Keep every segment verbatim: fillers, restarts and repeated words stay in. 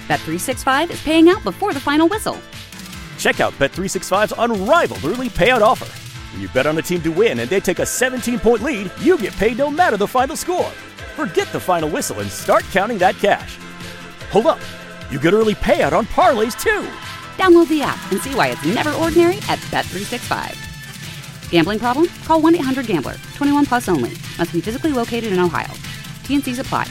Bet three sixty-five is paying out before the final whistle. Check out Bet three sixty-five's unrivaled early payout offer. When you bet on a team to win and they take a seventeen-point lead, you get paid no matter the final score. Forget the final whistle and start counting that cash. Hold up. You get early payout on parlays, too. Download the app and see why it's never ordinary at Bet three sixty-five. Gambling problem? Call one eight hundred gambler. twenty-one plus only. Must be physically located in Ohio. T N Cs apply.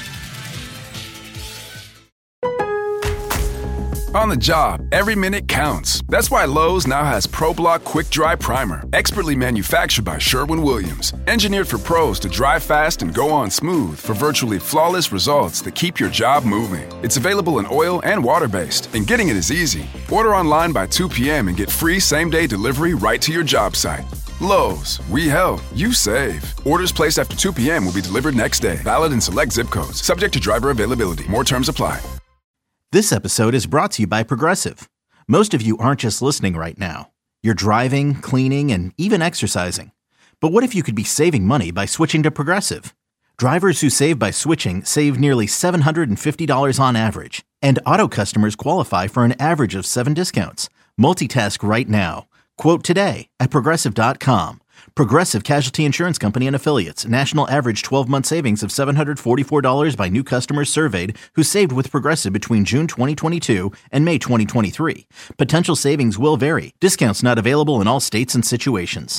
On the job, every minute counts. That's why Lowe's now has ProBlock Quick Dry Primer, expertly manufactured by Sherwin-Williams. Engineered for pros to dry fast and go on smooth for virtually flawless results that keep your job moving. It's available in oil and water-based, and getting it is easy. Order online by two p.m. and get free same-day delivery right to your job site. Lowe's, we help, you save. Orders placed after two p.m. will be delivered next day. Valid in select zip codes. Subject to driver availability. More terms apply. This episode is brought to you by Progressive. Most of you aren't just listening right now. You're driving, cleaning, and even exercising. But what if you could be saving money by switching to Progressive? Drivers who save by switching save nearly seven hundred fifty dollars on average. And auto customers qualify for an average of seven discounts. Multitask right now. Quote today at Progressive dot com. Progressive Casualty Insurance Company and Affiliates. National average twelve-month savings of seven hundred forty-four dollars by new customers surveyed who saved with Progressive between June twenty twenty-two and May twenty twenty-three. Potential savings will vary. Discounts not available in all states and situations.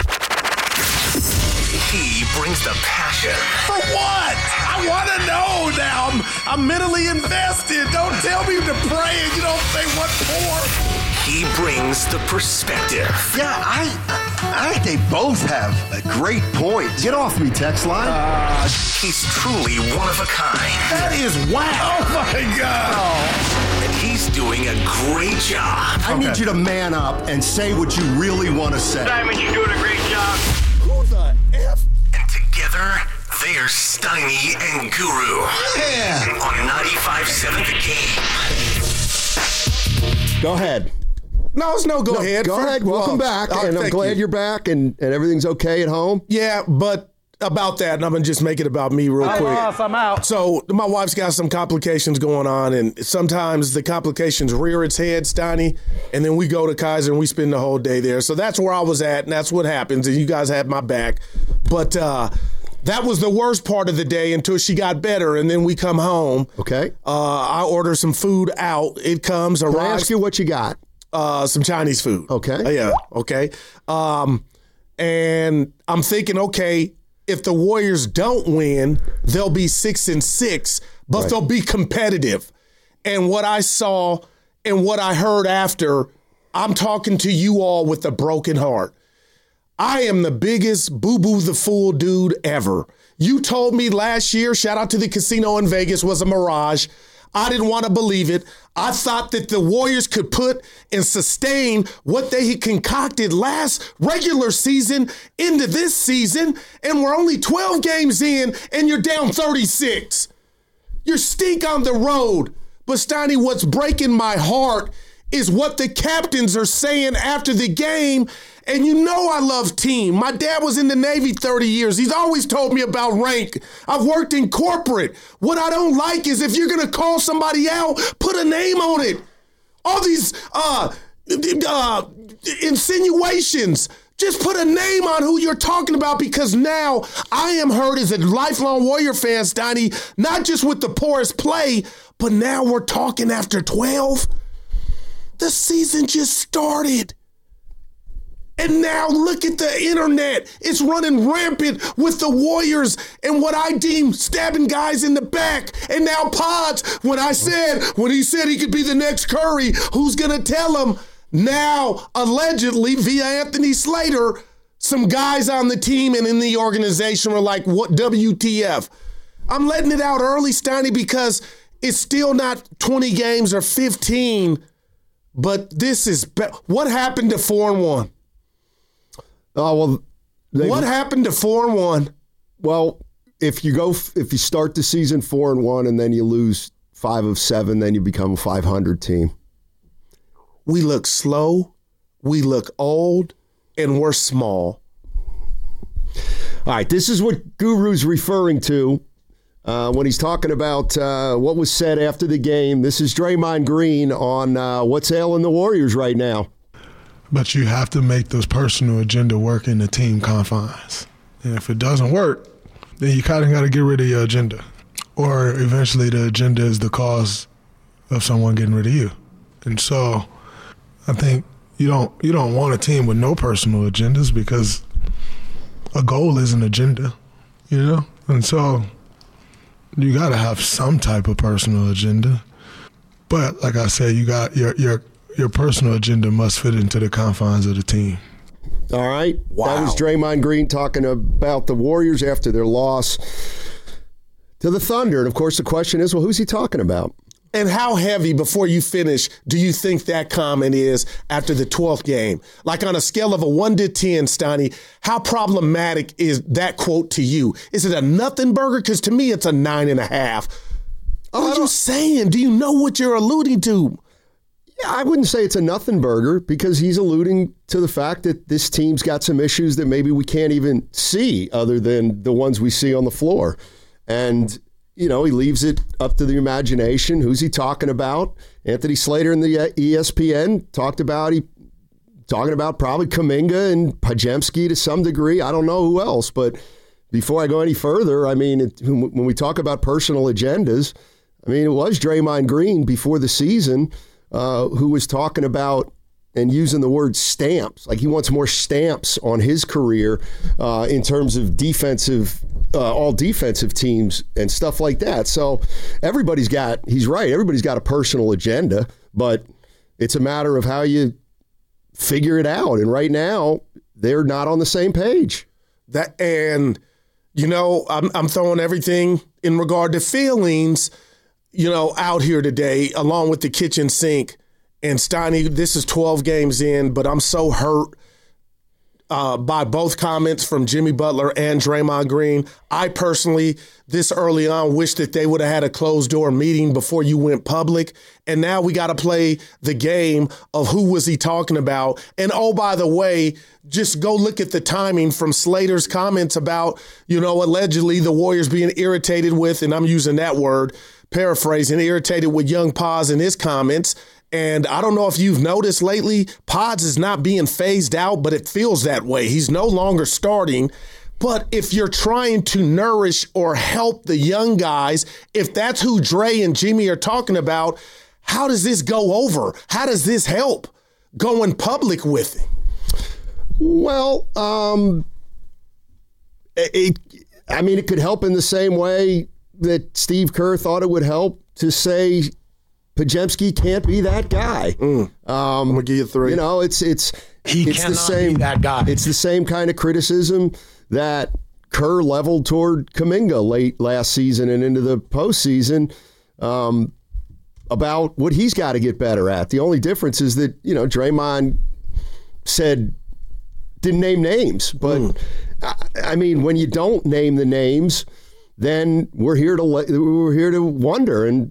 He brings the passion. For what? I want to know now. I'm, I'm mentally invested. Don't tell me to pray and you don't say what for. He brings the perspective. Yeah, I I think they both have a great point. Get off me, text line. Uh, he's truly one of a kind. That is wow. Oh, my God. Oh. And he's doing a great job. I okay. need you to man up and say what you really want to say. Diamond, you're doing a great job. Who the F? And together, they are Steiny and Guru. Yeah. On ninety-five point seven The Game. Go ahead. No, it's no go no, ahead. Go ahead. Welcome well, back. And I'm glad you. you're back and, and everything's okay at home. Yeah, but about that, and I'm going to just make it about me real I'm quick. Off, I'm out. So my wife's got some complications going on, and sometimes the complications rear its head, Steiny, and then we go to Kaiser and we spend the whole day there. So that's where I was at, and that's what happens, and you guys have my back. But uh, that was the worst part of the day until she got better, and then we come home. Okay. Uh, I order some food out. It comes, arrives. Can I ask you what you got? Uh, some Chinese food. Okay. Uh, yeah. Okay. Um, and I'm thinking, okay, if the Warriors don't win, they'll be six and six, but right. they'll be competitive. And what I saw and what I heard after, I'm talking to you all with a broken heart. I am the biggest boo-boo the fool dude ever. You told me last year, shout out to the casino in Vegas, was a mirage. I didn't want to believe it. I thought that the Warriors could put and sustain what they had concocted last regular season into this season, and we're only twelve games in, and you're down thirty-six. You're stink on the road. But, Steiny, what's breaking my heart is what the captains are saying after the game. And you know I love team. My dad was in the Navy thirty years. He's always told me about rank. I've worked in corporate. What I don't like is if you're going to call somebody out, put a name on it. All these uh, uh, insinuations, just put a name on who you're talking about, because now I am hurt as a lifelong Warrior fan, Steiny, not just with the porous play, but now we're talking after twelve. The season just started. And now look at the internet. It's running rampant with the Warriors and what I deem stabbing guys in the back. And now Pods, when I said, when he said he could be the next Curry, who's going to tell him? Now, allegedly, via Anthony Slater, some guys on the team and in the organization were like, what, W T F? I'm letting it out early, Steiny, because it's still not twenty games or fifteen, but this is, be- what happened to four and one? Oh, well, they, what happened to four and one? Well, if you go, if you start the season four and one and then you lose five of seven, then you become a five hundred team. We look slow, we look old, and we're small. All right, this is what Guru's referring to uh, when he's talking about uh, what was said after the game. This is Draymond Green on uh, what's ailing the Warriors right now. But you have to make those personal agenda work in the team confines. And if it doesn't work, then you kind of got to get rid of your agenda. Or eventually the agenda is the cause of someone getting rid of you. And so I think you don't you don't want a team with no personal agendas, because a goal is an agenda, you know? And so you got to have some type of personal agenda. But like I said, you got your your your personal agenda must fit into the confines of the team. All right. Wow. That was Draymond Green talking about the Warriors after their loss to the Thunder. And, of course, the question is, well, who's he talking about? And how heavy, before you finish, do you think that comment is after the twelfth game? Like on a scale of a one to ten, Steiny, how problematic is that quote to you? Is it a nothing burger? Because to me, it's a nine and a half. What are you saying? Do you know what you're alluding to? Yeah, I wouldn't say it's a nothing burger, because he's alluding to the fact that this team's got some issues that maybe we can't even see other than the ones we see on the floor. And, you know, he leaves it up to the imagination. Who's he talking about? Anthony Slater in the E S P N talked about he talking about probably Kuminga and Podziemski to some degree. I don't know who else. But before I go any further, I mean, it, when we talk about personal agendas, I mean, it was Draymond Green before the season uh, who was talking about and using the word stamps. Like he wants more stamps on his career uh, in terms of defensive, uh, all defensive teams and stuff like that. So everybody's got, he's right, everybody's got a personal agenda, but it's a matter of how you figure it out. And right now, they're not on the same page. That and, you know, I'm, I'm throwing everything in regard to feelings, you know, out here today, along with the kitchen sink. And Steiny, this is twelve games in, but I'm so hurt uh, by both comments from Jimmy Butler and Draymond Green. I personally, this early on, wish that they would have had a closed-door meeting before you went public. And now we got to play the game of who was he talking about. And, oh, by the way, just go look at the timing from Slater's comments about, you know, allegedly the Warriors being irritated with, and I'm using that word, paraphrasing, irritated with Young Pods in his comments. And I don't know if you've noticed lately, Pods is not being phased out, but it feels that way. He's no longer starting. But if you're trying to nourish or help the young guys, if that's who Dre and Jimmy are talking about, how does this go over? How does this help going public with it? Well, um, it, I mean, it could help in the same way that Steve Kerr thought it would help to say Podziemski can't be that guy. Mm. Um, I'm gonna give you three. You know, it's it's he it's cannot the same be that guy. It's the same kind of criticism that Kerr leveled toward Kuminga late last season and into the postseason um, about what he's got to get better at. The only difference is that, you know, Draymond said didn't name names, but mm. I, I mean, when you don't name the names, then we're here to we're here to wonder. And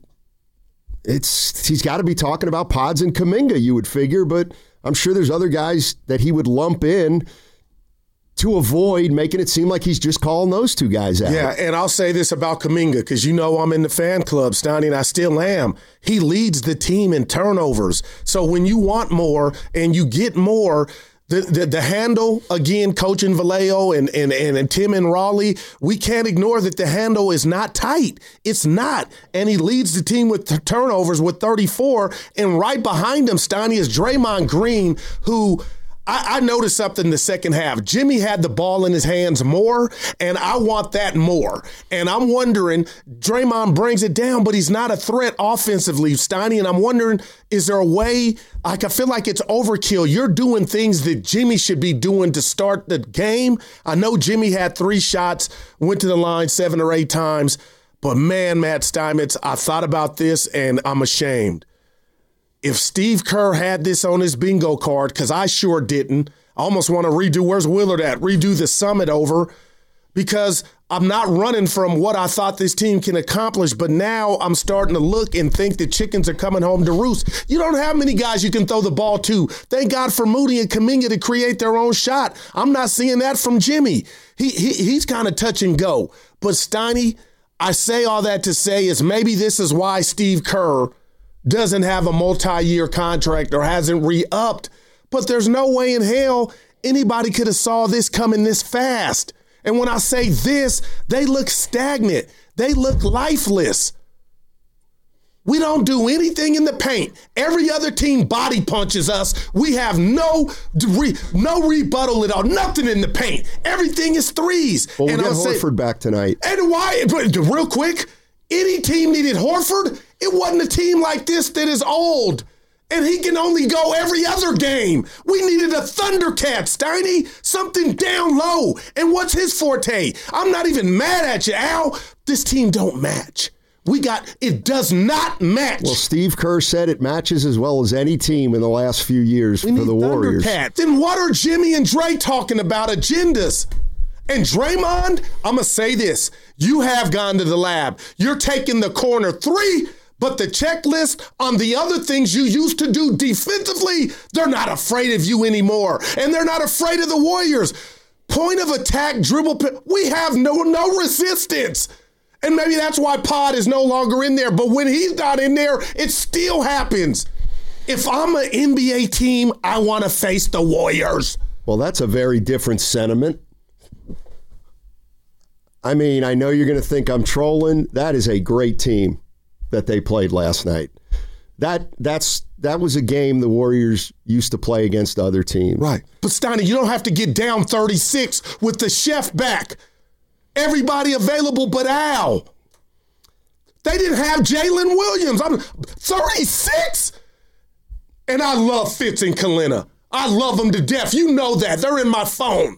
it's he's got to be talking about Pods and Kuminga, you would figure, but I'm sure there's other guys that he would lump in to avoid making it seem like he's just calling those two guys out. Yeah, and I'll say this about Kuminga, because you know I'm in the fan club, Steiny, and I still am. He leads the team in turnovers. So when you want more and you get more, The, the the handle, again, Coach and Vallejo and, and, and, and Tim and Raleigh, we can't ignore that the handle is not tight. It's not. And he leads the team with t- turnovers with thirty-four. And right behind him, Steiny, is Draymond Green, who I, I noticed something in the second half. Jimmy had the ball in his hands more, and I want that more. And I'm wondering, Draymond brings it down, but he's not a threat offensively, Steiny. And I'm wondering, is there a way, like I feel like it's overkill. You're doing things that Jimmy should be doing to start the game. I know Jimmy had three shots, went to the line seven or eight times, but man, Matt Steinmetz, I thought about this and I'm ashamed. If Steve Kerr had this on his bingo card, because I sure didn't, I almost want to redo, where's Willard at? Redo the summit over, because I'm not running from what I thought this team can accomplish, but now I'm starting to look and think the chickens are coming home to roost. You don't have many guys you can throw the ball to. Thank God for Moody and Kuminga to create their own shot. I'm not seeing that from Jimmy. He, he He's kind of touch and go. But Steiny, I say all that to say is maybe this is why Steve Kerr doesn't have a multi-year contract or hasn't re-upped. But there's no way in hell anybody could have saw this coming this fast. And when I say this, they look stagnant. They look lifeless. We don't do anything in the paint. Every other team body punches us. We have no re- no rebuttal at all. Nothing in the paint. Everything is threes. Well, we'll and get I'll Horford say, back tonight. And why? But real quick, any team needed Horford. It wasn't a team like this that is old. And he can only go every other game. We needed a Thundercat, Steiny, something down low. And what's his forte? I'm not even mad at you, Al. This team don't match. We got, it does not match. Well, Steve Kerr said it matches as well as any team in the last few years we for the Warriors. Thundercat. Then what are Jimmy and Dre talking about agendas? And Draymond, I'm going to say this. You have gone to the lab. You're taking the corner three, but the checklist on the other things you used to do defensively, they're not afraid of you anymore. And they're not afraid of the Warriors. Point of attack, dribble, we have no no resistance. And maybe that's why Pod is no longer in there. But when he's not in there, it still happens. If I'm an N B A team, I want to face the Warriors. Well, that's a very different sentiment. I mean, I know you're going to think I'm trolling. That is a great team that they played last night. That that's that was a game the Warriors used to play against other teams. Right. But Steiny, you don't have to get down thirty-six with the chef back. Everybody available but Al. They didn't have Jalen Williams. I'm thirty-six. And I love Fitz and Kalina. I love them to death. You know that. They're in my phone.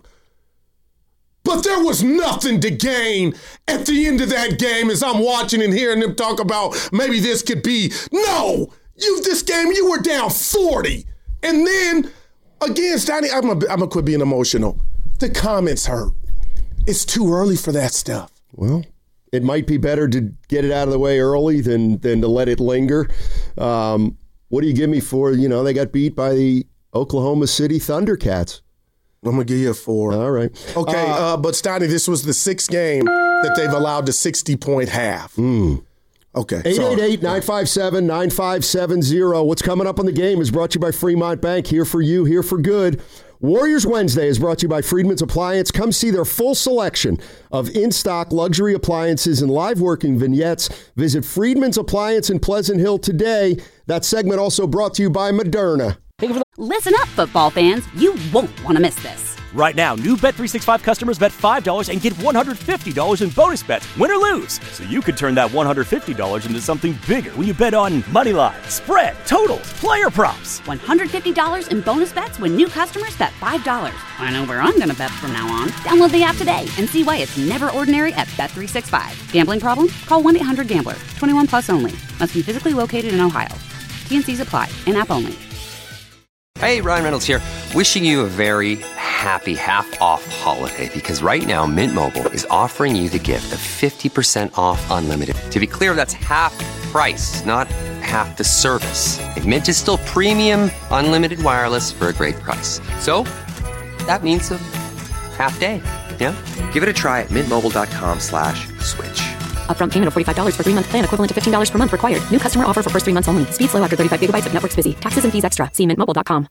But there was nothing to gain at the end of that game as I'm watching and hearing them talk about maybe this could be. No, you this game, you were down forty. And then, again, Steiny, I'm going to quit being emotional. The comments hurt. It's too early for that stuff. Well, it might be better to get it out of the way early than than to let it linger. Um, what do you give me for, you know, they got beat by the Oklahoma City Thundercats? I'm going to give you a four. All right. Okay, uh, uh, but Steiny, this was the sixth game that they've allowed the sixty-point half. Mm. Okay. eight eight eight, nine five seven, nine five seven zero. What's coming up on the game is brought to you by Fremont Bank. Here for you, here for good. Warriors Wednesday is brought to you by Friedman's Appliance. Come see their full selection of in-stock luxury appliances and live working vignettes. Visit Friedman's Appliance in Pleasant Hill today. That segment also brought to you by Moderna. Listen up, football fans. You won't want to miss this. Right now, new Bet three sixty-five customers bet five dollars and get one hundred fifty dollars in bonus bets, win or lose. So you could turn that one hundred fifty dollars into something bigger when you bet on money line, spread, totals, player props. one hundred fifty dollars in bonus bets when new customers bet five dollars. I know where I'm going to bet from now on. Download the app today and see why it's never ordinary at Bet three sixty-five. Gambling problem? Call one eight hundred gambler. twenty-one plus only. Must be physically located in Ohio. T and C's apply. In-app only. Hey, Ryan Reynolds here. Wishing you a very happy half-off holiday because right now Mint Mobile is offering you the gift of fifty percent off unlimited. To be clear, that's half price, not half the service. And Mint is still premium unlimited wireless for a great price. So that means a half day, yeah? Give it a try at mintmobile.com slash switch. Upfront payment of forty-five dollars for three-month plan equivalent to fifteen dollars per month required. New customer offer for first three months only. Speed slow after thirty-five gigabytes if network's busy. Taxes and fees extra. See mint mobile dot com.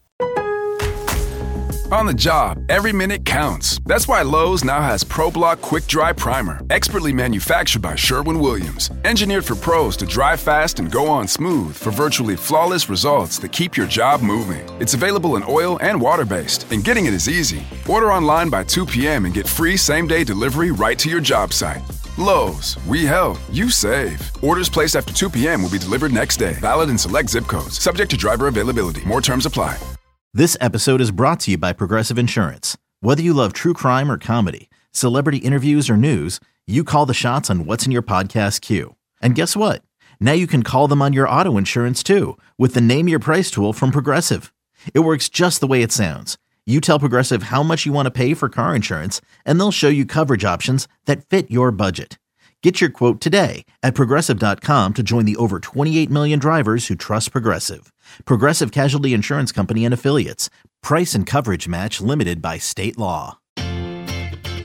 On the job, every minute counts. That's why Lowe's now has ProBlock Quick Dry Primer, expertly manufactured by Sherwin-Williams. Engineered for pros to dry fast and go on smooth for virtually flawless results that keep your job moving. It's available in oil and water-based, and getting it is easy. Order online by two p.m. and get free same-day delivery right to your job site. Lowe's, we help, you save. Orders placed after two p.m. will be delivered next day. Valid in select zip codes. Subject to driver availability. More terms apply. This episode is brought to you by Progressive Insurance. Whether you love true crime or comedy, celebrity interviews or news, you call the shots on what's in your podcast queue. And guess what? Now you can call them on your auto insurance too with the Name Your Price tool from Progressive. It works just the way it sounds. You tell Progressive how much you want to pay for car insurance, and they'll show you coverage options that fit your budget. Get your quote today at Progressive dot com to join the over twenty-eight million drivers who trust Progressive. Progressive Casualty Insurance Company and Affiliates. Price and coverage match limited by state law.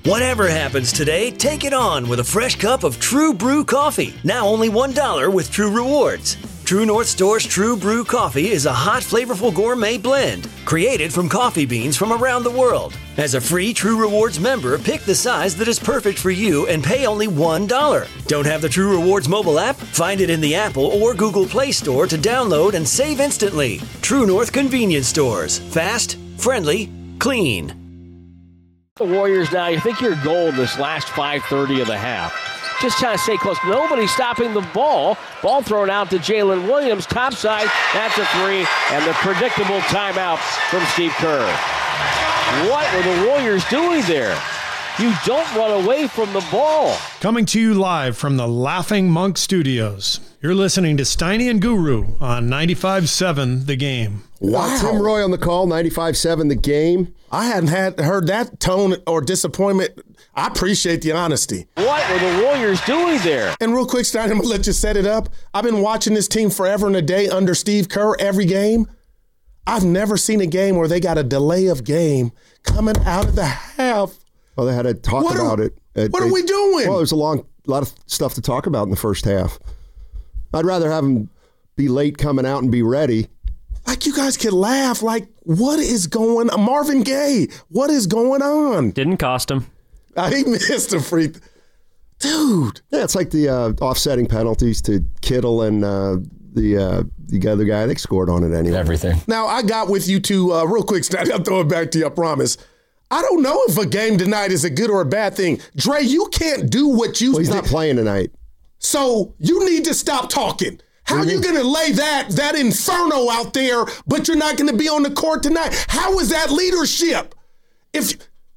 Whatever happens today, take it on with a fresh cup of True Brew coffee. Now only one dollar with True Rewards. True North Store's True Brew coffee is a hot, flavorful gourmet blend created from coffee beans from around the world. As a free True Rewards member, pick the size that is perfect for you and pay only one dollar. Don't have the True Rewards mobile app? Find it in the Apple or Google Play Store to download and save instantly. True North Convenience Stores. Fast, friendly, clean. The Warriors now, you think you're gold this last five thirty of the half. Just trying to stay close. Nobody stopping the ball. Ball thrown out to Jalen Williams. Top side, that's a three. And the predictable timeout from Steve Kerr. What were the Warriors doing there? You don't run away from the ball. Coming to you live from the Laughing Monk Studios. You're listening to Steiny and Guru on ninety-five point seven The Game. Wow. Tim Roy on the call, ninety-five point seven The Game. I hadn't had heard that tone or disappointment. I appreciate the honesty. What were the Warriors doing there? And real quick, Stein, I'm going to let you set it up. I've been watching this team forever and a day under Steve Kerr every game. I've never seen a game where they got a delay of game coming out of the half. Well, they had to talk what about are, it. it. What they, are we doing? Well, there's a long, lot of stuff to talk about in the first half. I'd rather have them be late coming out and be ready. Like, you guys can laugh. Like, what is going on? Marvin Gaye, what is going on? Didn't cost him. Uh, he missed a free th- Dude. Yeah, it's like the uh, offsetting penalties to Kittle and uh, the uh, the other guy. They scored on it anyway. Everything. Now, I got with you two uh, real quick, Stein. I'll throw it back to you, I promise. I don't know if a game tonight is a good or a bad thing. Dre, you can't do what you... Well, he's not playing tonight. So you need to stop talking. How are you going to lay that that inferno out there, but you're not going to be on the court tonight? How is that leadership? If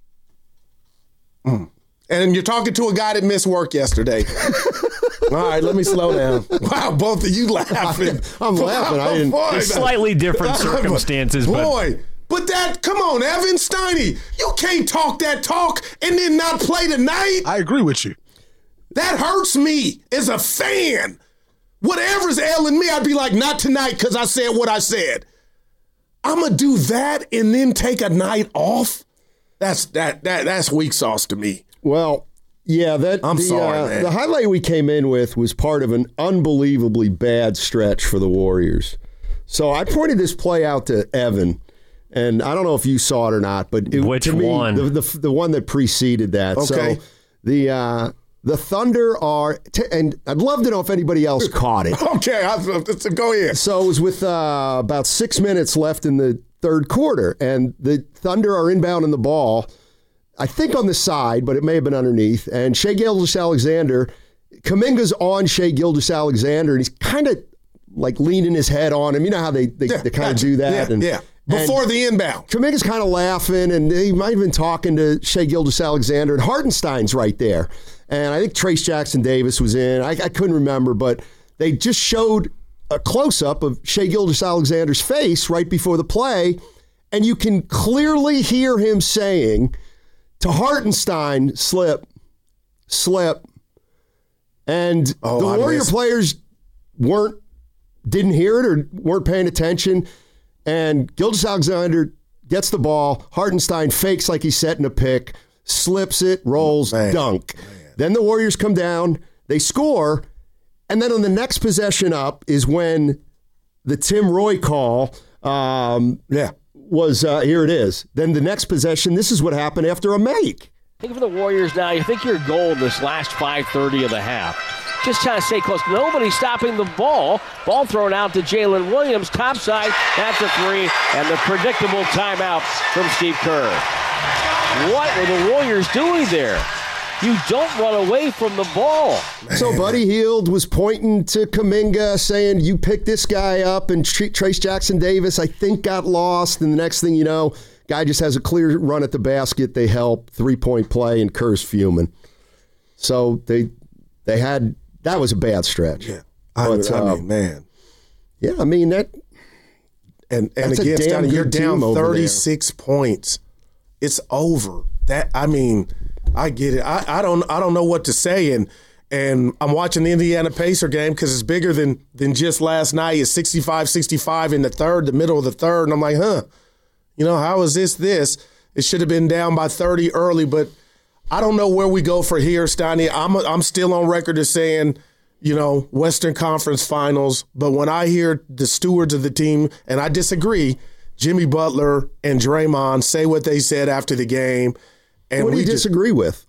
mm. And you're talking to a guy that missed work yesterday. All right, let me slow down. Wow, both of you laughing. I'm laughing. I didn't. Boy, slightly different circumstances, boy. But, but that, come on, Evan Steiny, you can't talk that talk and then not play tonight. I agree with you. That hurts me as a fan. Whatever's ailing me, I'd be like, not tonight because I said what I said. I'm going to do that and then take a night off? That's that that that's weak sauce to me. Well, yeah, that I'm the, sorry, uh, man. The highlight we came in with was part of an unbelievably bad stretch for the Warriors. So I pointed this play out to Evan, and I don't know if you saw it or not, but it, which to me, one? The, the the one that preceded that. Okay. So the uh, the Thunder are, t- and I'd love to know if anybody else caught it. Okay, I'll, go ahead. So it was with uh, about six minutes left in the third quarter, and the Thunder are inbounding the ball, I think on the side, but it may have been underneath, and Shai Gilgeous-Alexander, Kuminga's on Shai Gilgeous-Alexander, and he's kind of like leaning his head on him. You know how they, they, yeah, they kind of gotcha. do that? Yeah, and, yeah. Before and the inbound. Kuminga's kind of laughing, and he might have been talking to Shai Gilgeous-Alexander, and Hartenstein's right there. And I think Trace Jackson Davis was in. I, I couldn't remember, but they just showed a close-up of Shai Gilgeous-Alexander's face right before the play, and you can clearly hear him saying to Hartenstein, slip, slip. And oh, the I Warrior missed. players weren't, didn't hear it or weren't paying attention. And Gilgeous-Alexander gets the ball. Hartenstein fakes like he's setting a pick, slips it, rolls, Man. dunk. Man. Then the Warriors come down, they score, and then on the next possession up is when the Tim Roy call um, yeah. was, uh, here it is. Then the next possession, this is what happened after a make. Think of the Warriors now, you think you're gold this last five thirty of the half. Just trying to stay close. Nobody stopping the ball. Ball thrown out to Jalen Williams. Top side, that's a three. And the predictable timeout from Steve Kerr. What were the Warriors doing there? You don't run away from the ball. Man. So Buddy Hield was pointing to Kuminga saying, you picked this guy up, and Tr- Trace Jackson Davis, I think, got lost. And the next thing you know, guy just has a clear run at the basket. They help, three-point play, and Kerr's fuming. So they they had, that was a bad stretch. Yeah, I, but, I uh, mean, man. Yeah, I mean, that. And, and That's again, a damn Stanley, you're good down team over thirty-six points. It's over. That I mean, I get it. I, I don't I don't know what to say. And and I'm watching the Indiana Pacer game because it's bigger than than just last night. It's sixty-five sixty-five in the third, the middle of the third. And I'm like, huh, you know, how is this this? It should have been down by thirty early, but I don't know where we go for here, Steiny. I'm I'm still on record as saying, you know, Western Conference Finals. But when I hear the stewards of the team, and I disagree, Jimmy Butler and Draymond say what they said after the game. And what do we you disagree just, with?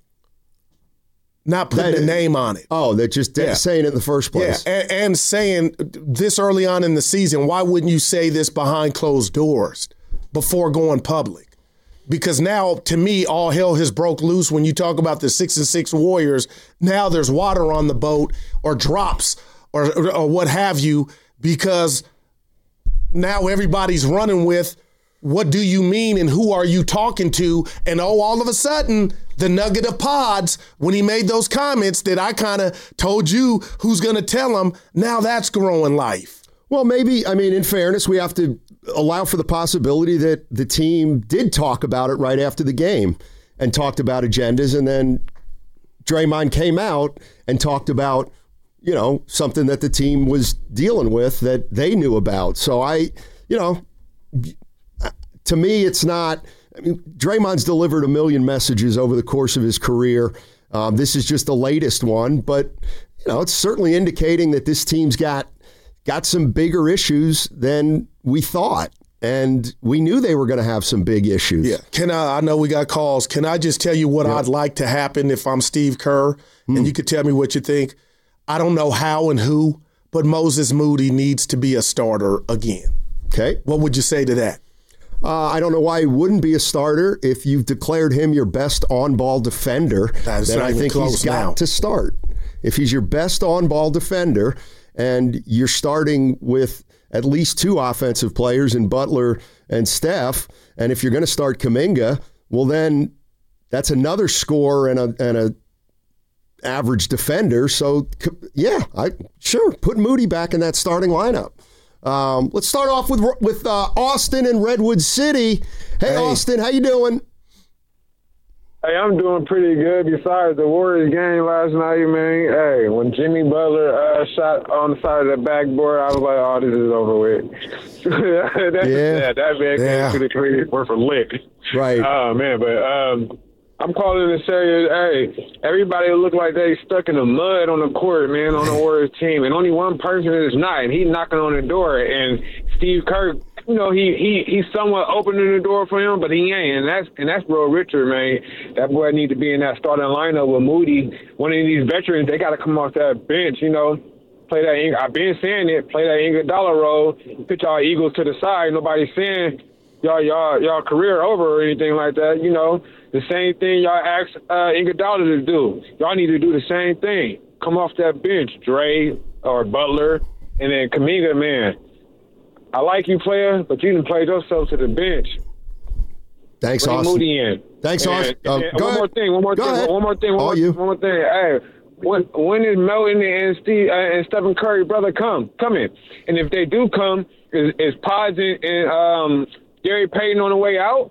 Not putting that, a name on it. Oh, they're just yeah. saying it in the first place. Yeah, and, and saying this early on in the season, why wouldn't you say this behind closed doors before going public? Because now, to me, all hell has broke loose when you talk about the six and six Warriors. Now there's water on the boat or drops or, or, or what have you, because now everybody's running with, what do you mean and who are you talking to? And oh, all of a sudden, the nugget of pods, when he made those comments that I kind of told you who's going to tell him, now that's growing life. Well, maybe, I mean, in fairness, we have to allow for the possibility that the team did talk about it right after the game and talked about agendas, and then Draymond came out and talked about, you know, something that the team was dealing with that they knew about. So I, you know, to me, it's not, I mean, Draymond's delivered a million messages over the course of his career. Um, this is just the latest one, but, you know, it's certainly indicating that this team's got got some bigger issues than we thought. And we knew they were going to have some big issues. Yeah. Can I, I know we got calls. Can I just tell you what yeah. I'd like to happen if I'm Steve Kerr? Mm. And you could tell me what you think. I don't know how and who, but Moses Moody needs to be a starter again. Okay. What would you say to that? Uh, I don't know why he wouldn't be a starter. If you've declared him your best on-ball defender, That's then I think he's got now. to start. If he's your best on-ball defender and you're starting with at least two offensive players in Butler and Steph, and if you're going to start Kuminga, well then that's another scorer and a and a average defender. So yeah, I sure put Moody back in that starting lineup. Um, let's start off with with uh, Austin and Redwood City. Hey, hey, Austin, how you doing? Hey, I'm doing pretty good. Besides the Warriors game last night, man. Hey, when Jimmy Butler uh, shot on the side of the backboard, I was like, "Oh, this is over with." That's yeah, sad. That man yeah. could have created worth a lick. Right. Oh man, but um, I'm calling to say, hey, everybody look like they stuck in the mud on the court, man, on the Warriors team, and only one person is not, and he's knocking on the door. And Steve Kerr, you know, he he he's somewhat opening the door for him, but he ain't, and that's and that's Bro Richard, man. That boy need to be in that starting lineup with Moody. One of these veterans, they got to come off that bench, you know. Play that. I've been saying it. Play that Iguodala role. Pitch y'all Eagles to the side. Nobody's saying y'all y'all y'all career over or anything like that, you know. The same thing y'all asked uh, Iguodala to do. Y'all need to do the same thing. Come off that bench, Dre or Butler, and then Kuminga, man. I like you, player, but you didn't play yourself to the bench. Thanks, Bring Austin. Moody in. Thanks, and, Austin. And, uh, and go one ahead. more thing. One more go thing. Ahead. One more thing. One All more, you. one more thing. Hey, when when is Melton and Steve uh, and Stephen Curry brother come? Come in. And if they do come, is is Pods and, and um, Gary Payton on the way out?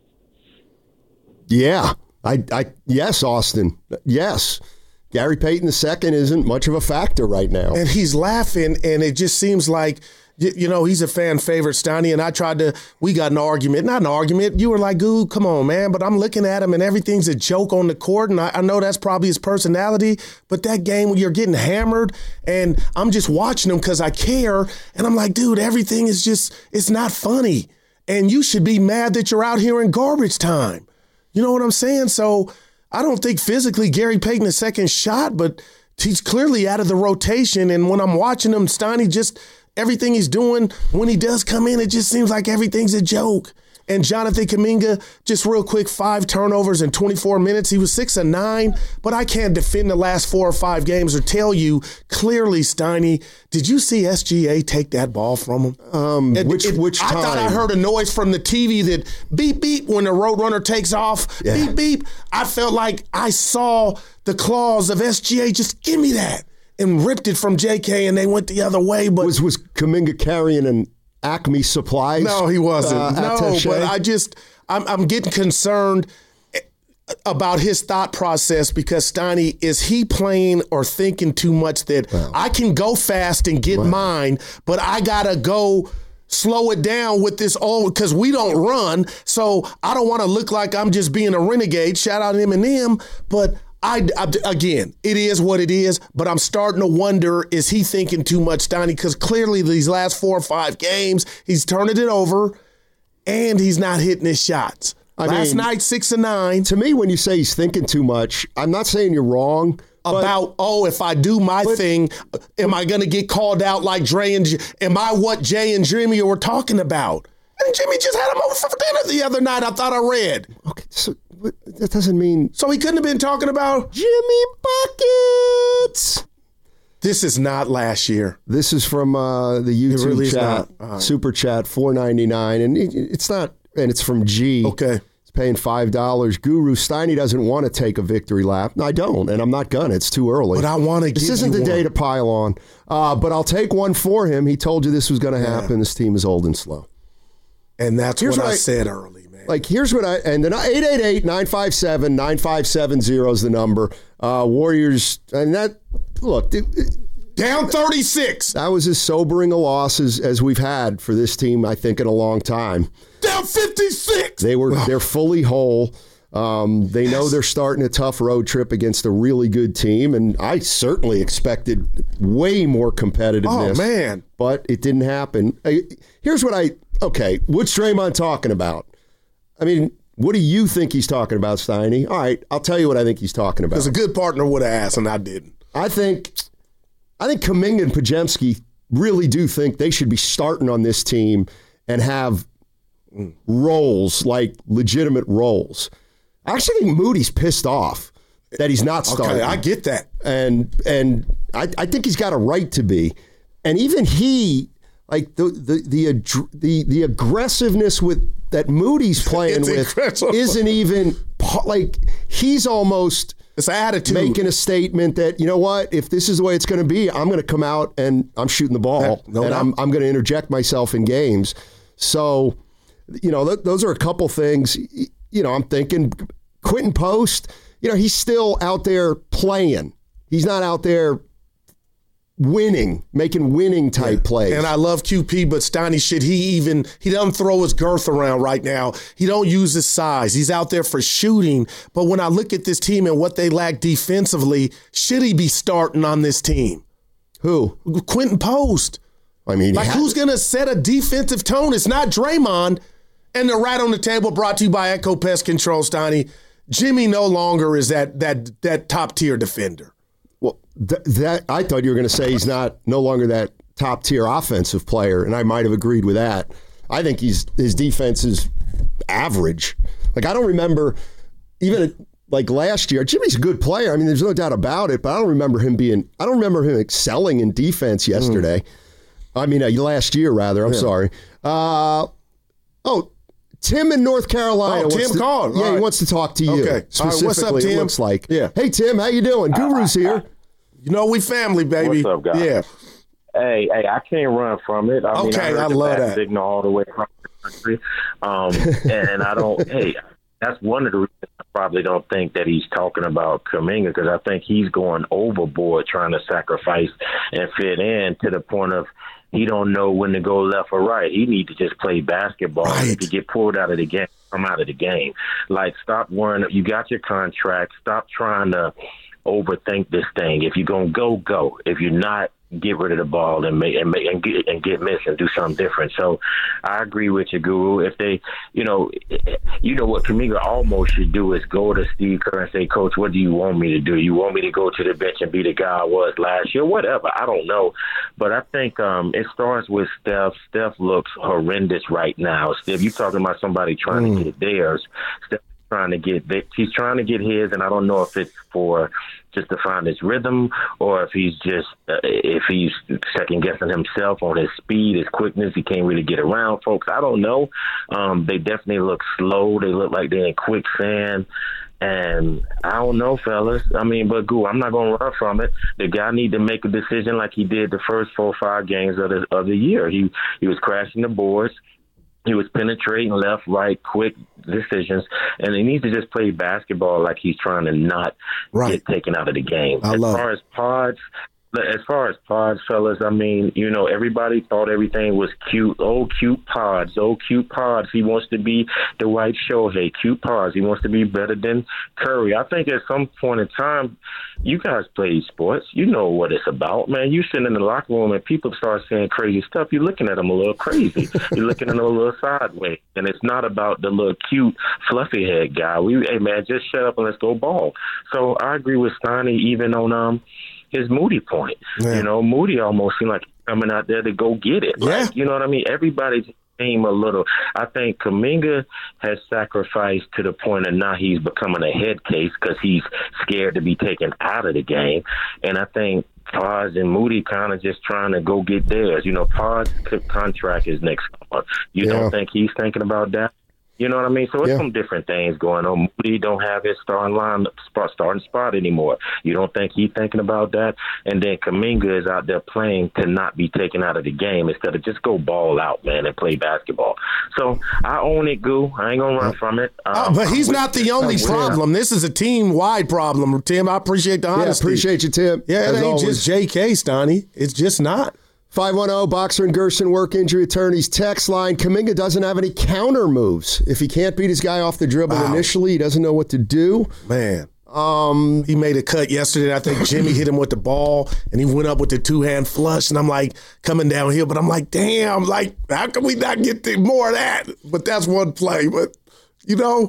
Yeah. I, I, yes, Austin. Yes. Gary Payton the second isn't much of a factor right now. And he's laughing, and it just seems like, you, you know, he's a fan favorite, Steiny, and I tried to, we got an argument. Not an argument. You were like, Goo, come on, man. But I'm looking at him, and everything's a joke on the court, and I, I know that's probably his personality, but that game when you're getting hammered, and I'm just watching him because I care, and I'm like, dude, everything is just, it's not funny. And you should be mad that you're out here in garbage time. You know what I'm saying? So I don't think physically Gary Payton is second shot, but he's clearly out of the rotation. And when I'm watching him, Steiny, just everything he's doing, when he does come in, it just seems like everything's a joke. And Jonathan Kuminga, just real quick, five turnovers in twenty-four minutes. He was six and nine, but I can't defend the last four or five games or tell you clearly, Steiny, did you see S G A take that ball from him? Um, it, which it, which I time? thought I heard a noise from the T V that beep, beep, when the Roadrunner takes off. Yeah. Beep, beep. I felt like I saw the claws of S G A. Just give me that. And ripped it from J K, and they went the other way. But Was, was Kuminga carrying an Acme Supplies? No, he wasn't. Uh, no, attaché? but I just, I'm, I'm getting concerned about his thought process because, Steiny, is he playing or thinking too much that wow. I can go fast and get wow. mine, but I got to go slow it down with this old, because we don't run. So I don't want to look like I'm just being a renegade. Shout out Eminem. But I, I, again, it is what it is. But I'm starting to wonder, is he thinking too much, Steiny? Because clearly these last four or five games, he's turning it over and he's not hitting his shots. I Last mean, night, six and nine. To me, when you say he's thinking too much, I'm not saying you're wrong. About, but, oh, if I do my but, thing, am I going to get called out like Dre and am I what Jay and Jimmy were talking about? And Jimmy just had him over for dinner the other night, I thought I read. Okay, so that doesn't mean. So he couldn't have been talking about Jimmy Buckets. This is not last year. This is from uh, the YouTube really chat, uh, Super Chat, four ninety-nine, and it, it's not. And it's from G. Okay. It's paying five dollars. Guru, Steiny doesn't want to take a victory lap. No, I don't, and I'm not going to. It's too early. But I want to give This isn't you the one. day to pile on. Uh, but I'll take one for him. He told you this was going to happen. Yeah. This team is old and slow. And that's here's what, what I, I said early, man. Like, here's what I – and then eight eight eight, nine five seven, nine five seven zero is the number. Uh, Warriors – and that – look it, – Down thirty-six. That was as sobering a loss as, as we've had for this team, I think, in a long time. Down fifty-six. They were they're fully whole. Um, they yes. know they're starting a tough road trip against a really good team, and I certainly expected way more competitiveness. Oh man, but it didn't happen. Here's what I okay. What's Draymond talking about? I mean, what do you think he's talking about, Steiny? All right, I'll tell you what I think he's talking about. Because a good partner would have asked, and I didn't. I think. I think Kuminga and Podziemski really do think they should be starting on this team and have roles, like legitimate roles. I actually think Moody's pissed off that he's not starting. Okay, I get that. And and I, I think he's got a right to be. And even he, like the the the the, the aggressiveness with that Moody's playing with incredible. Isn't even like he's almost It's attitude. Making a statement that, you know what, if this is the way it's going to be, I'm going to come out and I'm shooting the ball. No and doubt. I'm I'm going to interject myself in games. So, you know, th- those are a couple things. You know, I'm thinking Quentin Post, you know, he's still out there playing. He's not out there winning, making winning type yeah. plays. And I love Q P, but Steiny, shit, he even, he doesn't throw his girth around right now. He don't use his size. He's out there for shooting. But when I look at this team and what they lack defensively, should he be starting on this team? Who? Quentin Post. I mean, like ha- who's going to set a defensive tone? It's not Draymond. And the right on the table brought to you by Echo Pest Control, Steiny. Jimmy no longer is that that that top tier defender. Well, th- that I thought you were going to say he's not no longer that top tier offensive player, and I might have agreed with that. I think he's his defense is average. Like I don't remember even like last year. Jimmy's a good player. I mean, there's no doubt about it. But I don't remember him being. I don't remember him excelling in defense yesterday. Mm. I mean, uh, last year rather. I'm yeah. sorry. Uh, oh. Tim in North Carolina. Oh, Tim to, called. Yeah, right. he wants to talk to you. Okay. Specifically, right, what's up, Tim? It looks like. Yeah. Hey, Tim, how you doing? Guru's here. You know, we family, baby. What's up, guys? Yeah. Hey, hey, I can't run from it. I mean, okay, I, heard I the love bat that. signal all the way across the country. Um, and, and I don't, hey, that's one of the reasons I probably don't think that he's talking about Kuminga, because I think he's going overboard trying to sacrifice and fit in to the point of he don't know when to go left or right. He need to just play basketball. Right. If you get pulled out of the game, come out of the game. Like, stop worrying. You got your contract. Stop trying to overthink this thing. If you're going to go, go. If you're not, get rid of the ball and make and, make, and get and get missed and do something different. So I agree with you, Guru. If they, you know, you know what Kuminga almost should do is go to Steve Kerr and say, Coach, what do you want me to do? You want me to go to the bench and be the guy I was last year? Whatever. I don't know. But I think um, it starts with Steph. Steph looks horrendous right now. Steph, you're talking about somebody trying mm. to get theirs. Steph trying to get he's trying to get his, and I don't know if it's for just to find his rhythm or if he's just uh, if he's second guessing himself on his speed, his quickness. He can't really get around folks. I don't know. Um, they definitely look slow. They look like they're in quicksand. And I don't know, fellas. I mean, but Goo, I'm not going to run from it. The guy need to make a decision like he did the first four or five games of the of the year. He he was crashing the boards. He was penetrating left, right, quick decisions, and he needs to just play basketball like he's trying to not right. get taken out of the game. I as love far it. as pods, As far as pods, fellas, I mean, you know, everybody thought everything was cute. Oh, cute pods. Oh, cute pods. He wants to be the white Shohei. Cute pods. He wants to be better than Curry. I think at some point in time, you guys play sports. You know what it's about, man. You sit in the locker room and people start saying crazy stuff. You're looking at them a little crazy. You're looking at them a little sideways. And it's not about the little cute, fluffy head guy. We, hey, man, just shut up and let's go ball. So I agree with Steiny even on um. his Moody point. Yeah. You know, Moody almost seemed like coming out there to go get it. Yeah. Like, you know what I mean? Everybody came a little. I think Kuminga has sacrificed to the point of now he's becoming a head case because he's scared to be taken out of the game. And I think Paz and Moody kind of just trying to go get theirs. You know, Paz's contract is next month. You yeah. don't think he's thinking about that? You know what I mean? So it's yeah. some different things going on. Moody don't have his starting line spot, starting spot anymore. You don't think he's thinking about that? And then Kuminga is out there playing to not be taken out of the game instead of just go ball out, man, and play basketball. So I own it, Goo. I ain't gonna run from it. Um, oh, but he's not the only problem. This is a team-wide problem, Tim. I appreciate the honesty. Yeah, appreciate you, Tim. Yeah, it ain't always. Just J K, Stoney. It's just not. five one zero, Boxer and Gerson, work injury attorneys, text line. Kuminga doesn't have any counter moves. If he can't beat his guy off the dribble wow. initially, he doesn't know what to do. Man. Um, he made a cut yesterday. I think Jimmy hit him with the ball, and he went up with the two-hand flush, and I'm like, coming downhill. But I'm like, damn, like, how can we not get the, more of that? But that's one play. But, you know.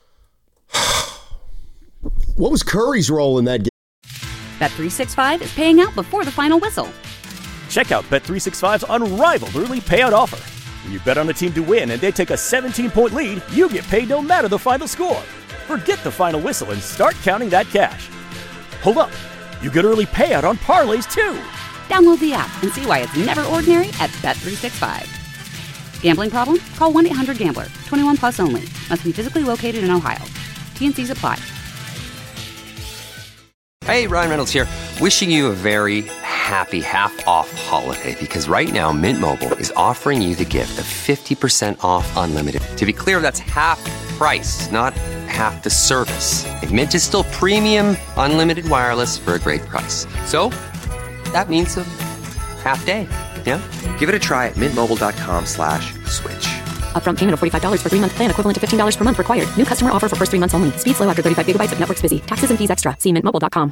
What was Curry's role in that game? Bet three sixty-five is paying out before the final whistle. Check out Bet three sixty-five's unrivaled early payout offer. When you bet on a team to win and they take a seventeen-point lead, you get paid no matter the final score. Forget the final whistle and start counting that cash. Hold up. You get early payout on parlays, too. Download the app and see why it's never ordinary at Bet three sixty-five. Gambling problem? Call one eight hundred gambler. twenty-one plus only. Must be physically located in Ohio. T N Cs apply. Hey, Ryan Reynolds here. Wishing you a very happy half-off holiday because right now Mint Mobile is offering you the gift of fifty percent off unlimited. To be clear, that's half price, not half the service. And Mint is still premium unlimited wireless for a great price. So that means a half day. Yeah? Give it a try at mintmobile.com slash switch. Upfront payment of forty-five dollars for three-month plan equivalent to fifteen dollars per month required. New customer offer for first three months only. Speed slow after thirty-five gigabytes if network's busy. Taxes and fees extra. See mint mobile dot com.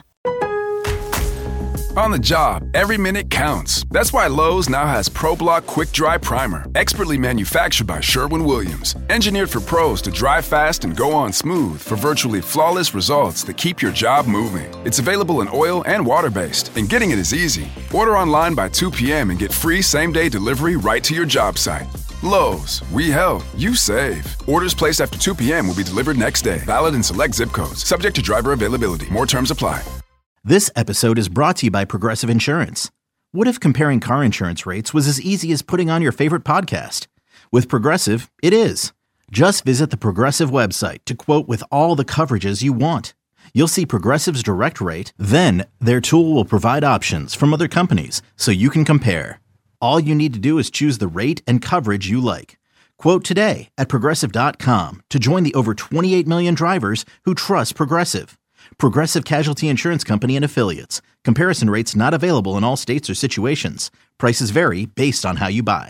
On the job, every minute counts. That's why Lowe's now has ProBlock Quick Dry Primer, expertly manufactured by Sherwin-Williams. Engineered for pros to dry fast and go on smooth for virtually flawless results that keep your job moving. It's available in oil and water-based, and getting it is easy. Order online by two p.m. and get free same-day delivery right to your job site. Lowe's, we help, you save. Orders placed after two p.m. will be delivered next day. Valid in select zip codes. Subject to driver availability. More terms apply. This episode is brought to you by Progressive Insurance. What if comparing car insurance rates was as easy as putting on your favorite podcast? With Progressive, it is. Just visit the Progressive website to quote with all the coverages you want. You'll see Progressive's direct rate, then their tool will provide options from other companies so you can compare. All you need to do is choose the rate and coverage you like. Quote today at Progressive dot com to join the over twenty-eight million drivers who trust Progressive. Progressive Casualty Insurance Company and Affiliates. Comparison rates not available in all states or situations. Prices vary based on how you buy.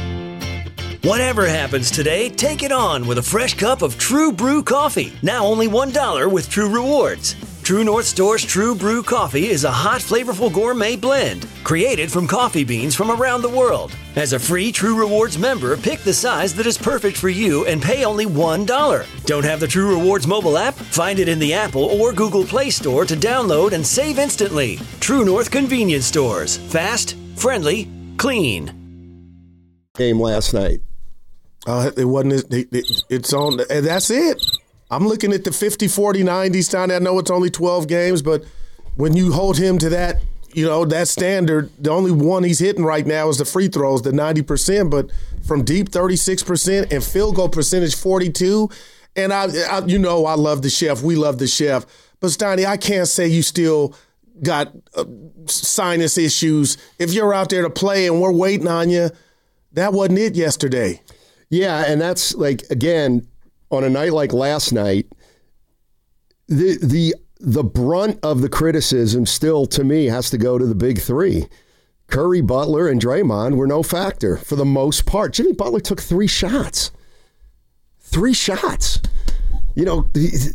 Whatever happens today, take it on with a fresh cup of True Brew coffee. Now only one dollar with True Rewards. True North Store's True Brew coffee is a hot, flavorful gourmet blend created from coffee beans from around the world. As a free True Rewards member, pick the size that is perfect for you and pay only one dollar. Don't have the True Rewards mobile app? Find it in the Apple or Google Play Store to download and save instantly. True North Convenience Stores. Fast, friendly, clean. Game last night. Uh, it wasn't. It, it, it's on. And that's it. I'm looking at the fifty, forty, ninety Stein. I know it's only twelve games, but when you hold him to that, you know, that standard, the only one he's hitting right now is the free throws, the ninety percent, but from deep, thirty-six percent, and field goal percentage, forty-two. And, I, I you know, I love the chef. We love the chef. But, Steiny, I can't say you still got uh, sinus issues. If you're out there to play and we're waiting on you, that wasn't it yesterday. Yeah, and that's, like, again – on a night like last night, the the the brunt of the criticism still, to me, has to go to the big three. Curry, Butler, and Draymond were no factor for the most part. Jimmy Butler took three shots. Three shots. You know,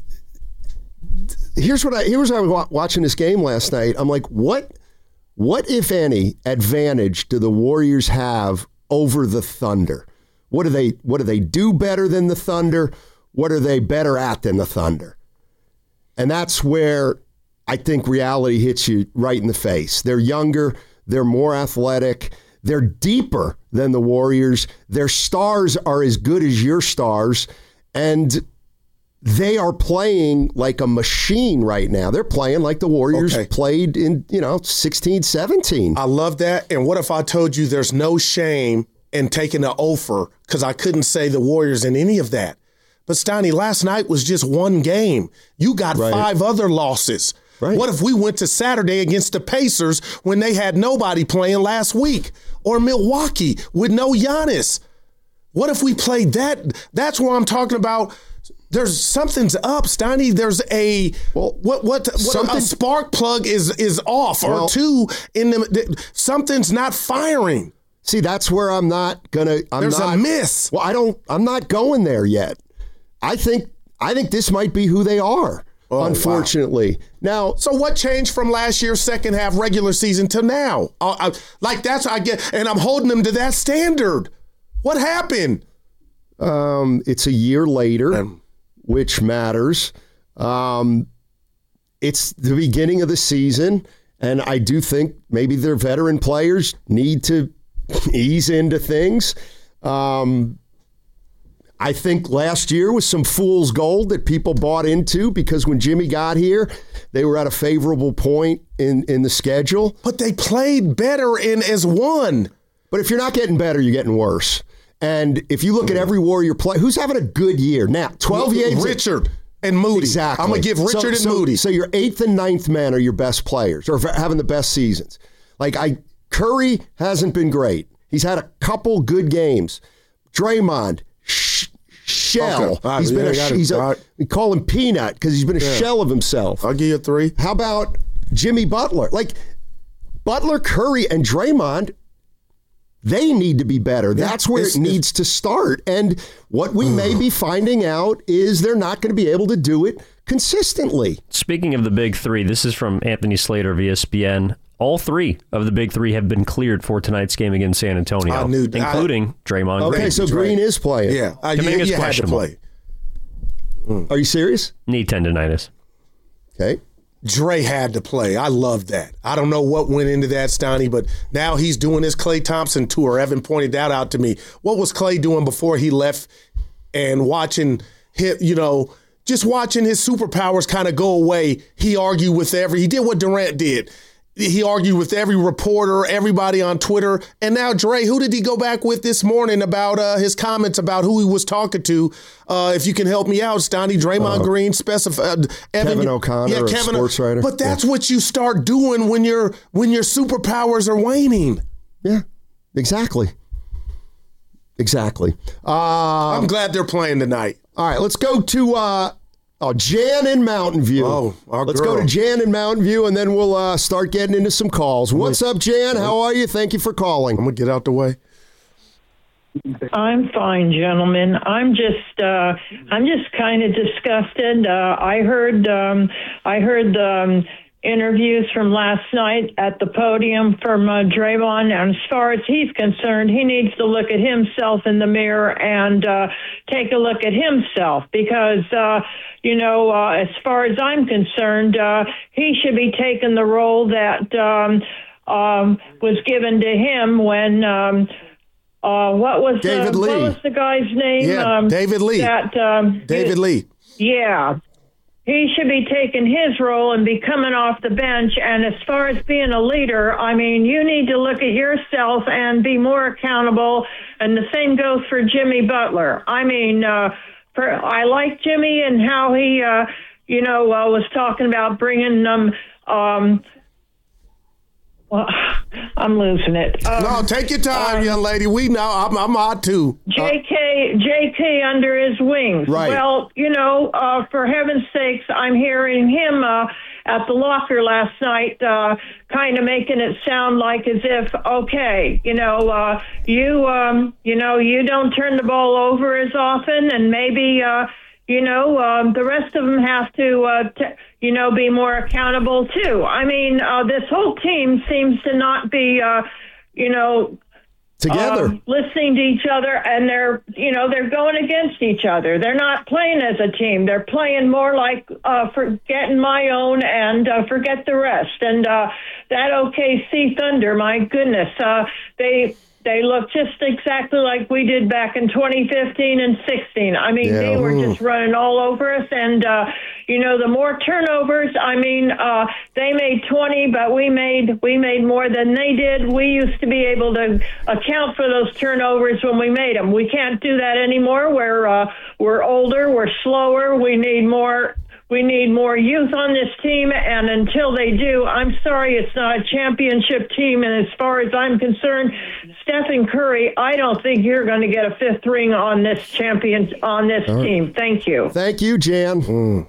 here's what I here's what I was watching this game last night. I'm like, what, what if any advantage do the Warriors have over the Thunder? What do they what do they do better than the Thunder? What are they better at than the Thunder? And that's where I think reality hits you right in the face. They're younger. They're more athletic. They're deeper than the Warriors. Their stars are as good as your stars. And they are playing like a machine right now. They're playing like the Warriors okay. played in, you know, sixteen, seventeen. I love that. And what if I told you there's no shame in taking an offer because I couldn't say the Warriors in any of that? But, Steiny, last night was just one game. You got right. five other losses. Right. What if we went to Saturday against the Pacers when they had nobody playing last week? Or Milwaukee with no Giannis? What if we played that? That's what I'm talking about. There's something's up, Steiny. There's a well, what what, what a spark plug is is off well, or two in the something's not firing. See, that's where I'm not gonna. I'm there's not, a miss. Well, I don't. I'm not going there yet. I think I think this might be who they are. Oh, unfortunately. Wow. Now, so what changed from last year's second half regular season to now? Uh, I, like that's I get, and I'm holding them to that standard. What happened? Um, it's a year later, um, which matters. Um, it's the beginning of the season, and I do think maybe their veteran players need to ease into things. Um, I think last year was some fool's gold that people bought into because when Jimmy got here, they were at a favorable point in, in the schedule. But they played better in as one. But if you're not getting better, you're getting worse. And if you look at every Warrior play, who's having a good year? Now, twelve games. Richard and Moody. Exactly. I'm going to give Richard so, and so, Moody. So your eighth and ninth men are your best players or having the best seasons. Like I, Curry hasn't been great. He's had a couple good games. Draymond, sh- shell. Okay. Right, he's been a, he's a right. we call him Peanut because he's been a yeah. shell of himself. I'll give you a three. How about Jimmy Butler? Like Butler, Curry, and Draymond, they need to be better. Yeah, That's where it needs to start. And what we may be finding out is they're not going to be able to do it consistently. Speaking of the big three, this is from Anthony Slater of E S P N. All three of the big three have been cleared for tonight's game against San Antonio, I knew, including I, Draymond okay, Green. Okay, so Green is playing. Yeah. Uh, Kuminga's you, you questionable. Had to play. Mm. Are you serious? Knee tendonitis. Okay. Dre had to play. I love that. I don't know what went into that, Steiny, but now he's doing his Klay Thompson tour. Evan pointed that out to me. What was Klay doing before he left and watching him, you know, just watching his superpowers kind of go away? He argued with every, he did what Durant did. He argued with every reporter, everybody on Twitter. And now Dre, who did he go back with this morning about uh, his comments about who he was talking to? Uh, if you can help me out, Stoney, Draymond uh, Green, specified. Evan, Kevin O'Connor, yeah, Kevin, a sports writer. But that's yeah. what you start doing when your when your superpowers are waning. Yeah, exactly. Exactly. Uh, I'm glad they're playing tonight. All right, let's go to uh, oh, Jan in Mountain View. Oh, our Let's girl. go to Jan in Mountain View, and then we'll uh, start getting into some calls. What's up, Jan? How are you? Thank you for calling. I'm going to get out the way. I'm fine, gentlemen. I'm just, uh, I'm just kind of disgusted. Uh, I heard, um, I heard the um, interviews from last night at the podium from uh, Draymond, and as far as he's concerned, he needs to look at himself in the mirror and uh, take a look at himself because, uh, you know, uh, as far as I'm concerned, uh, he should be taking the role that um, um, was given to him when. Um, Uh, what was David uh, Lee. What was the guy's name? Yeah, um, David Lee. That um, David he, Lee. Yeah, he should be taking his role and be coming off the bench. And as far as being a leader, I mean, you need to look at yourself and be more accountable. And the same goes for Jimmy Butler. I mean, uh, for, I like Jimmy and how he, uh, you know, uh, was talking about bringing them. Um, Well, I'm losing it. Um, no, take your time, um, young lady. We know. I'm, I'm hot too. J K, J K under his wings. Right. Well, you know, uh, for heaven's sakes, I'm hearing him uh, at the locker last night, uh, kind of making it sound like as if, okay, you know, uh, you, um, you know, you don't turn the ball over as often, and maybe, uh, you know, um, the rest of them have to, uh, t- you know, be more accountable too. I mean, uh, this whole team seems to not be, uh, you know, together, um, listening to each other, and they're, you know, they're going against each other. They're not playing as a team. They're playing more like uh, forgetting my own and uh, forget the rest. And uh, that O K C Thunder, my goodness, uh, they. They look just exactly like we did back in twenty fifteen and sixteen. I mean, yeah. they were just running all over us. And, uh, you know, the more turnovers, I mean, uh, they made twenty, but we made we made more than they did. We used to be able to account for those turnovers when we made them. We can't do that anymore. We're, uh, we're older. We're slower. We need more... We need more youth on this team, and until they do, I'm sorry, it's not a championship team. And as far as I'm concerned, Stephen Curry, I don't think you're going to get a fifth ring on this champion on this right. team. Thank you. Thank you, Jan. Mm.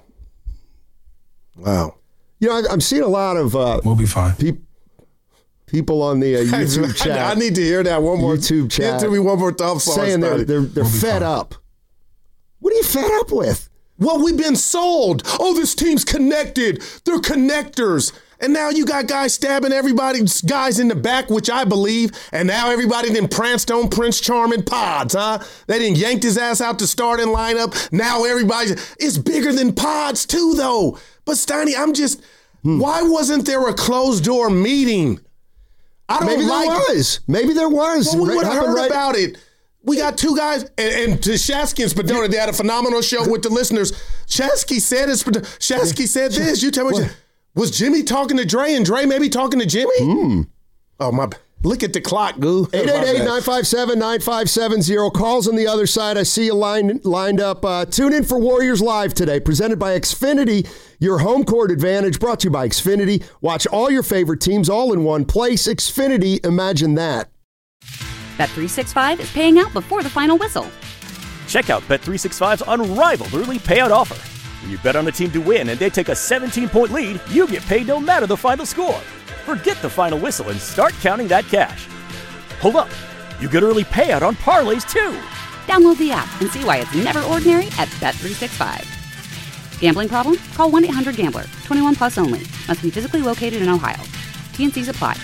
Wow. You know, I'm seeing a lot of uh, we'll be fine. Pe- people on the uh, YouTube chat. I need to hear that one more. YouTube chat. Get to me one more time. Saying they're they're, they're we'll fed up. What are you fed up with? Well, we've been sold. Oh, this team's connected. They're connectors. And now you got guys stabbing everybody's guys in the back, which I believe. And now everybody then pranced on Prince Charming Pods, huh? They didn't yanked his ass out to starting lineup. Now everybody's, it's bigger than Pods too, though. But Steiny, I'm just, hmm. why wasn't there a closed door meeting? I don't Maybe like there was. Maybe there was. Well, we would have heard right. about it. We got two guys, and, and to Shasky and Spadona, they had a phenomenal show with the listeners. Shasky said, Shasky said this. You tell me, what? Was Jimmy talking to Dre, and Dre maybe talking to Jimmy? Mm. Oh, my, look at the clock, Goo. eight eight eight, nine five seven, nine five seven zero. Calls on the other side. I see you lined, lined up. Uh, tune in for Warriors Live today, presented by Xfinity, your home court advantage, brought to you by Xfinity. Watch all your favorite teams all in one place. Xfinity, imagine that. Bet three sixty-five is paying out before the final whistle. Check out Bet three sixty-five's unrivaled early payout offer. When you bet on a team to win and they take a seventeen-point lead, you get paid no matter the final score. Forget the final whistle and start counting that cash. Hold up. You get early payout on parlays, too. Download the app and see why it's never ordinary at Bet three sixty-five. Gambling problem? Call one eight hundred gambler. twenty-one plus only. Must be physically located in Ohio. T and C's apply.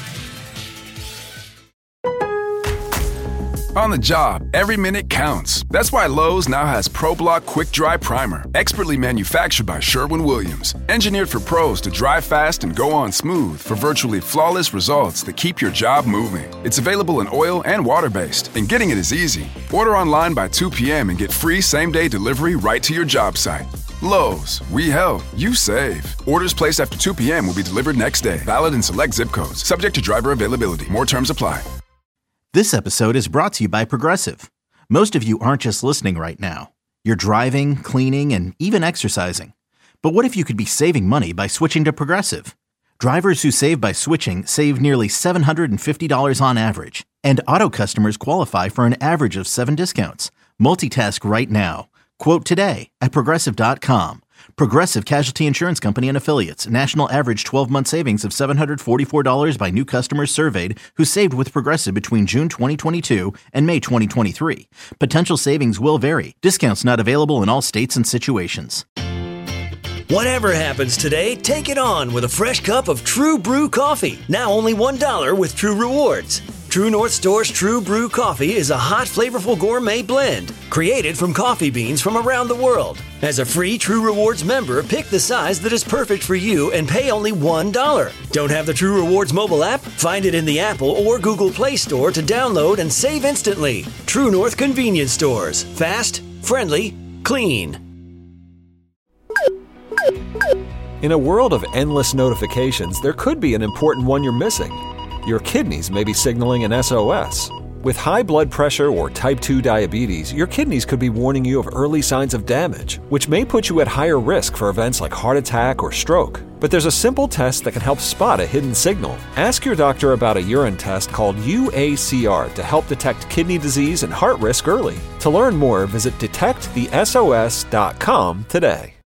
On the job, every minute counts. That's why Lowe's now has ProBlock Quick Dry Primer, expertly manufactured by Sherwin-Williams. Engineered for pros to dry fast and go on smooth for virtually flawless results that keep your job moving. It's available in oil and water-based, and getting it is easy. Order online by two p.m. and get free same-day delivery right to your job site. Lowe's, we help, you save. Orders placed after two p.m. will be delivered next day. Valid in select zip codes. Subject to driver availability. More terms apply. This episode is brought to you by Progressive. Most of you aren't just listening right now. You're driving, cleaning, and even exercising. But what if you could be saving money by switching to Progressive? Drivers who save by switching save nearly seven hundred fifty dollars on average. And auto customers qualify for an average of seven discounts. Multitask right now. Quote today at Progressive dot com. Progressive Casualty Insurance Company and Affiliates. National average twelve-month savings of seven hundred forty-four dollars by new customers surveyed who saved with Progressive between June twenty twenty-two and May twenty twenty-three. Potential savings will vary. Discounts not available in all states and situations. Whatever happens today, take it on with a fresh cup of True Brew coffee. Now only one dollar with True Rewards. True North Store's True Brew coffee is a hot, flavorful gourmet blend created from coffee beans from around the world. As a free True Rewards member, pick the size that is perfect for you and pay only one dollar. Don't have the True Rewards mobile app? Find it in the Apple or Google Play Store to download and save instantly. True North Convenience Stores. Fast, friendly, clean. In a world of endless notifications, there could be an important one you're missing. Your kidneys may be signaling an S O S. With high blood pressure or type two diabetes, your kidneys could be warning you of early signs of damage, which may put you at higher risk for events like heart attack or stroke. But there's a simple test that can help spot a hidden signal. Ask your doctor about a urine test called U A C R to help detect kidney disease and heart risk early. To learn more, visit detect the S O S dot com today.